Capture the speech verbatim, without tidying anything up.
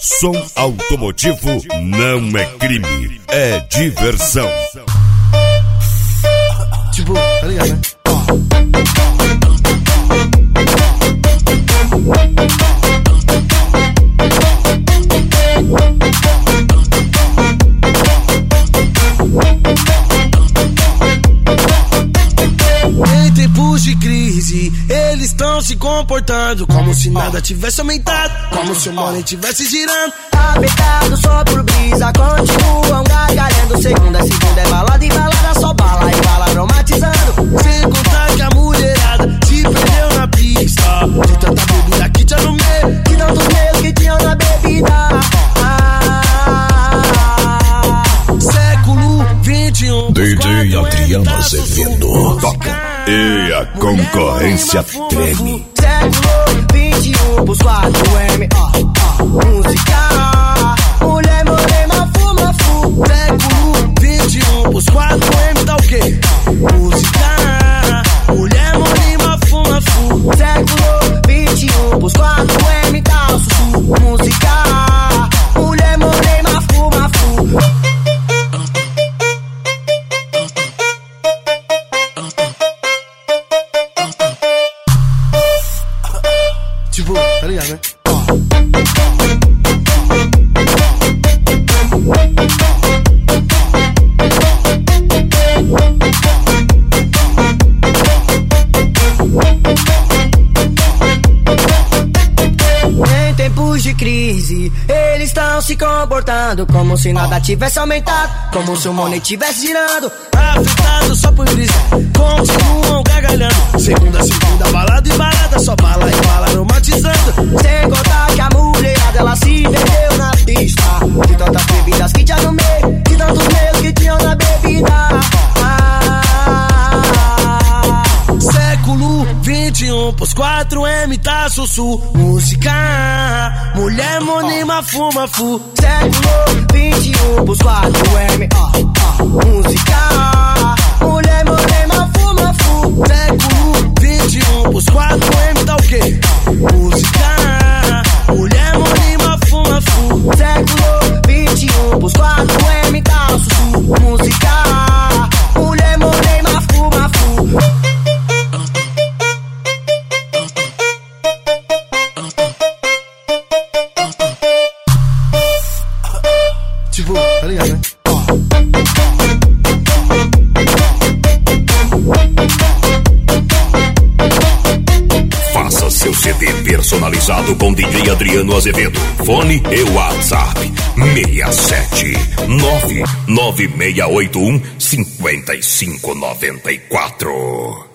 Som automotivo não é crime, é diversão. Tipo, tá ligado, né? Em tempos de crise, eles estão se comportando como se nada tivesse aumentado, como se o money tivesse girando. Apertado só por brisa, continuam gargalhando. Segunda, segunda é balada e balada, só bala e bala aromatizando. Sem contar que a mulherada se perdeu na pista, de tanta bebida que tinha no meio, que não dos meus que tinham na bebida. Século vinte e um. D J Adriano Azevedo toca e a concorrência treme. Século vinte e um pros quatro M, ó, ó, música. Mulher morena, fuma, fu. Século vinte e um pros quatro M dá o quê? Música. Mulher morena, fuma, fu. Século vinte e um pros quatro M dá o sussu. Música. Mulher morena, fuma, fu. Tipo, tá ligado, né? Em tempos de crise, eles estão se comportando como se nada tivesse aumentado, como se o money tivesse girando. Afetado só por brisa, continuam gargalhando. Segunda, segunda, balada e balada, só bala e bala aromatizando. Sem contar que a mulherada ela se perdeu na pista, de tantas bebidas que tinha no meio, de tantos meios que tinham na bebida. Século vinte e um pros quatro M tá sussu. Música. Mulher monima, fuma, fu. Século vinte e um pros quatro M, ó, ó, música. Mulher morena, fuma, fu. Século vinte e um pros quatro M dá o quê? Música. Mulher monima, fuma, fu. Século vinte e um pros quatro M dá o sussu. Música. Mulher morena, fuma, fu. Tipo, tá ligado, né? Faça seu C D personalizado com D J Adriano Azevedo. Fone e WhatsApp seis sete nove nove seis oito um cinco cinco nove quatro.